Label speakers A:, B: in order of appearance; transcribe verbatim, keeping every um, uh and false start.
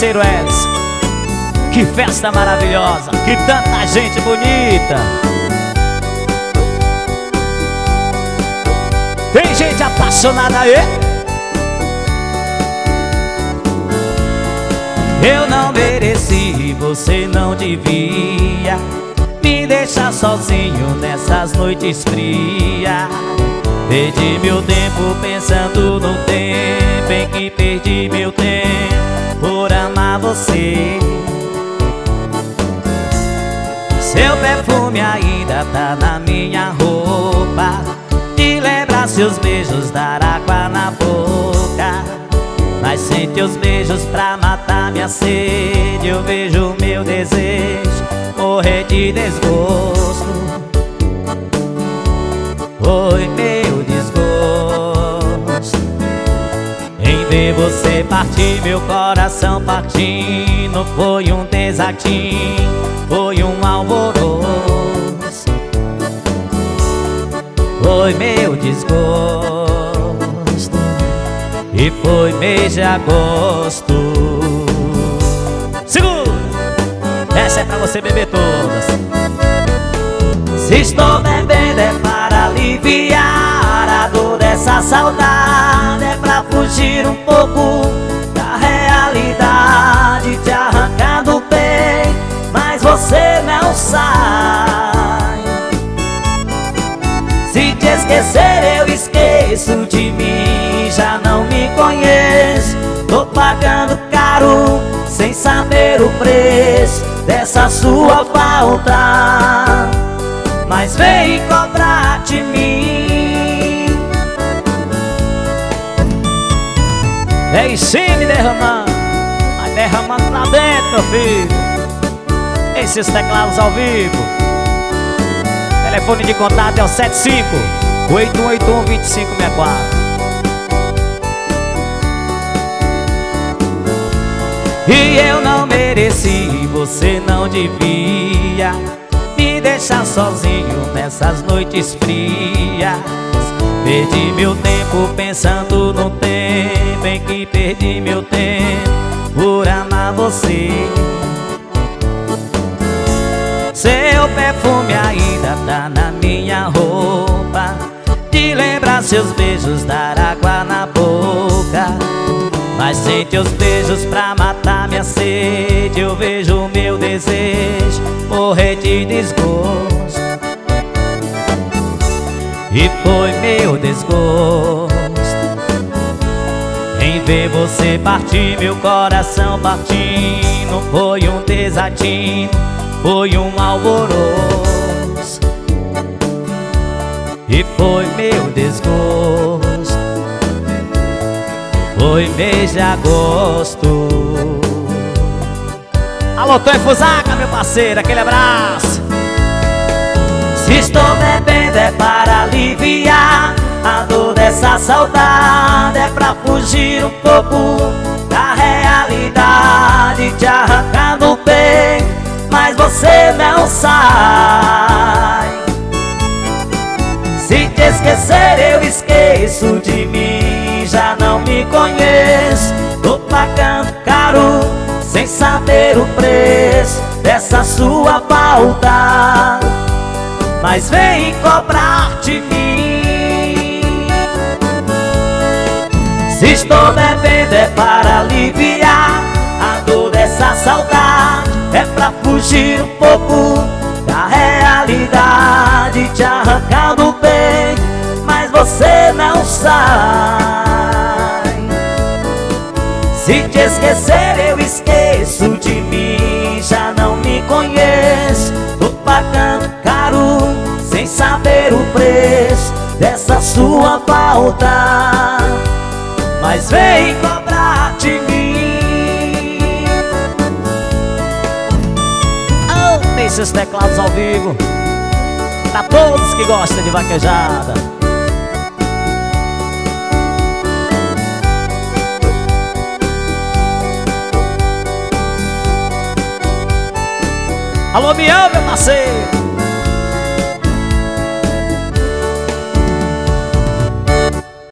A: parceiro Elis. Que festa maravilhosa, que tanta gente bonita. Tem gente apaixonada aí. Eu não mereci, você não devia me deixar sozinho nessas noites frias. Perdi meu tempo pensando no tempo em que perdi meu tempo por amar você. Seu perfume ainda tá na minha roupa, te lembra seus beijos, dar água na boca. Mas sem teus beijos pra matar minha sede, eu vejo meu desejo morrer de desgosto. Foi meu desgosto em ver você partir, meu coração partindo. Foi um desatino, foi um alvoroço. Foi meu desgosto e foi mês de agosto. Segura! Essa é pra você beber todas. Se estou bebendo é para aliviar a dor dessa saudade, é pra fugir um pouco da realidade, te arrancar do bem, mas você não sai. Se te esquecer eu esqueço de mim, já não me conheço. Tô pagando caro sem saber o preço dessa sua falta, mas vem cobrar de mim. É isso me derramando, vai derramando pra dentro, meu filho. Esses teclados ao vivo. Telefone de contato é o sete cinco oito oito um, dois cinco seis quatro. E eu não mereci, você não devia me deixar sozinho nessas noites frias. Perdi meu tempo pensando no tempo em que perdi meu tempo por amar você. Seu perfume ainda tá na minha roupa, te lembra seus beijos, dar água na boca. Mas sem teus beijos pra matar minha sede, eu vejo o meu desejo morrer de desgosto. E foi meu desgosto em ver você partir, meu coração partindo. Foi um desatino, foi um alvoroço. E foi meu desgosto, foi mês de agosto. Alô, Tonho Fusaca, meu parceiro, aquele abraço. Se estou bebendo é para aliviar a dor dessa saudade, é pra fugir um pouco da realidade, te arrancar do bem, mas você não sai. Se te esquecer eu esqueço de mim, já não me conheço. Tô pagando caro sem saber o preço dessa sua falta, mas vem cobrar de mim. Se estou bebendo é para aliviar a dor dessa saudade, é pra fugir um pouco da realidade, te arrancar do bem, mas você não sai. Se te esquecer eu esqueço de mim, já não me conheço. Tô pagando caro sem saber o preço dessa sua falta, mas vem cobrar de mim. Oh, esses teclados ao vivo pra todos que gostam de vaquejada. Alô, Mião, meu parceiro.